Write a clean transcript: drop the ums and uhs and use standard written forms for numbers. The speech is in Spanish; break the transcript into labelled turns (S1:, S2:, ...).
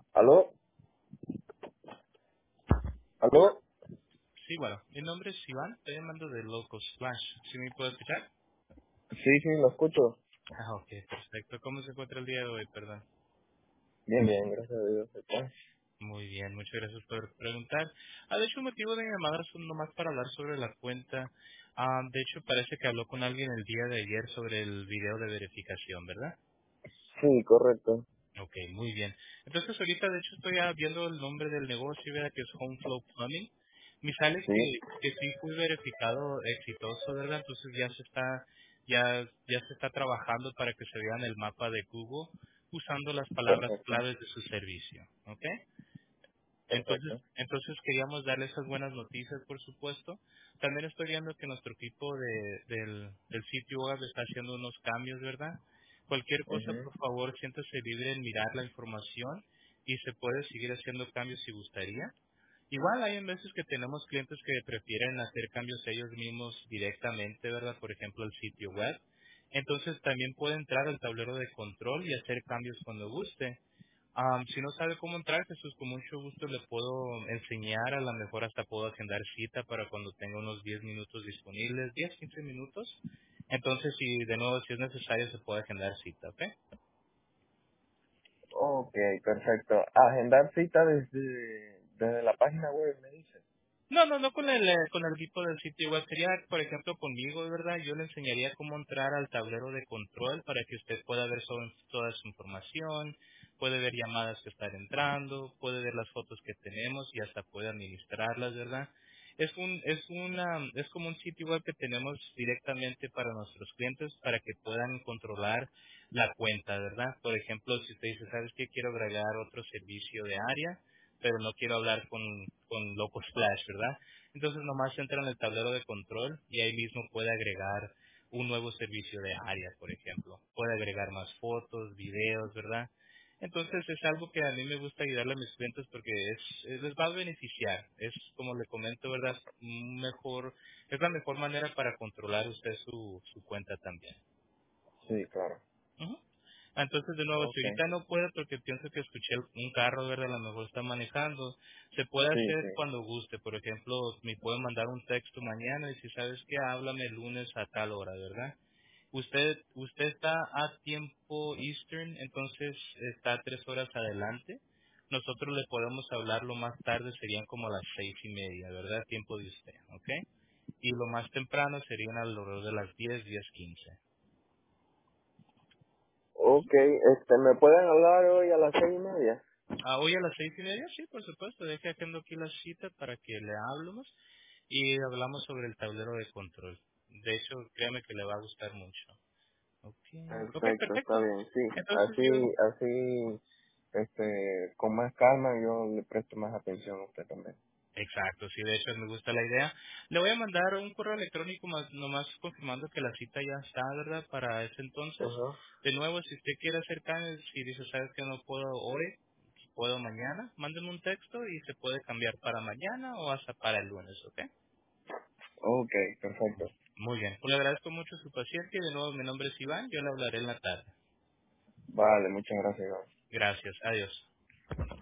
S1: ¿Aló? ¿Aló?
S2: Sí, bueno, mi nombre es Iván, estoy llamando de Local Splash. ¿Sí me puedo escuchar?
S1: Sí, sí, lo escucho.
S2: Ah, ok, perfecto. ¿Cómo se encuentra el día de hoy? Perdón.
S1: Bien, bien, gracias a Dios. ¿Está?
S2: Muy bien, muchas gracias por preguntar. De hecho, el motivo de mi llamada es nomás para hablar sobre la cuenta. De hecho, parece que habló con alguien el día de ayer sobre el video de verificación, ¿verdad?
S1: Sí, correcto.
S2: Ok, muy bien. Entonces ahorita de hecho estoy viendo el nombre del negocio, ¿verdad? Que es Home Flow Plumbing. Me sale
S1: Sí,
S2: que sí fue verificado exitoso, ¿verdad? Entonces ya se está trabajando para que se vea en el mapa de Google usando las palabras
S1: perfecto,
S2: claves de su servicio, ¿ok?
S1: perfecto.
S2: Entonces queríamos darle esas buenas noticias, por supuesto. También estoy viendo que nuestro equipo del sitio web está haciendo unos cambios, ¿verdad? Cualquier cosa,
S1: Ujú.
S2: por favor, siéntase libre en mirar la información y se puede seguir haciendo cambios si gustaría. Igual hay en veces que tenemos clientes que prefieren hacer cambios ellos mismos directamente, ¿verdad? Por ejemplo, el sitio web. Entonces también puede entrar al tablero de control y hacer cambios cuando guste. Si no sabe cómo entrar, Jesús, con mucho gusto le puedo enseñar, a lo mejor hasta puedo agendar cita para cuando tenga unos 10 minutos disponibles, 10 15 minutos. Entonces, si de nuevo, si es necesario, se puede agendar cita, ¿ok?
S1: Ok, perfecto. Agendar cita desde la página web, me dice.
S2: No con el equipo del sitio web. Sería, por ejemplo, conmigo, ¿verdad? Yo le enseñaría cómo entrar al tablero de control para que usted pueda ver toda su información, puede ver llamadas que están entrando, puede ver las fotos que tenemos y hasta puede administrarlas, ¿verdad? Es como un sitio web que tenemos directamente para nuestros clientes para que puedan controlar la cuenta, ¿verdad? Por ejemplo, si usted dice, ¿sabes qué? Quiero agregar otro servicio de área, pero no quiero hablar con Local Splash, ¿verdad? Entonces nomás entra en el tablero de control y ahí mismo puede agregar un nuevo servicio de área, por ejemplo. Puede agregar más fotos, videos, ¿verdad? Entonces es algo que a mí me gusta ayudarle a mis clientes porque les va a beneficiar. Es como le comento, ¿verdad? Es la mejor manera para controlar usted su cuenta también.
S1: Sí, claro.
S2: Ujú. Entonces, de nuevo, si
S1: Ok.
S2: ahorita no puede porque pienso que escuché un carro, ¿verdad? A lo mejor está manejando, se puede
S1: Sí,
S2: hacer
S1: sí.
S2: cuando guste. Por ejemplo, me puede mandar un texto mañana y si sabes que háblame el lunes a tal hora, ¿verdad? Usted está a tiempo Eastern, entonces está 3 horas adelante. Nosotros le podemos hablar lo más tarde, serían como a las 6:30, ¿verdad? Tiempo de usted, ¿ok? Y lo más temprano serían alrededor de las 10:15.
S1: Ok, ¿me pueden hablar hoy a las 6:30?
S2: Hoy a las 6:30, sí, por supuesto. Deje haciendo aquí la cita para que le hablemos y hablamos sobre el tablero de control. De hecho, créame que le va a gustar mucho. Ok,
S1: Perfecto, está
S2: perfecto.
S1: bien, sí.
S2: Entonces yo,
S1: Así, con más calma yo le presto más atención a usted también.
S2: exacto, sí, de hecho me gusta la idea. Le voy a mandar un correo electrónico más, nomás confirmando que la cita ya está, ¿verdad? Para ese entonces.
S1: Ajá.
S2: De nuevo, si usted quiere hacer cambios, si dice, sabes que no puedo hoy, puedo mañana, mándeme un texto y se puede cambiar para mañana o hasta para el lunes, ¿ok?
S1: Ok, perfecto.
S2: Muy bien. Pues le agradezco mucho su paciencia y de nuevo mi nombre es Iván. Yo le hablaré en la tarde.
S1: Vale, muchas gracias, Iván.
S2: Gracias. Adiós.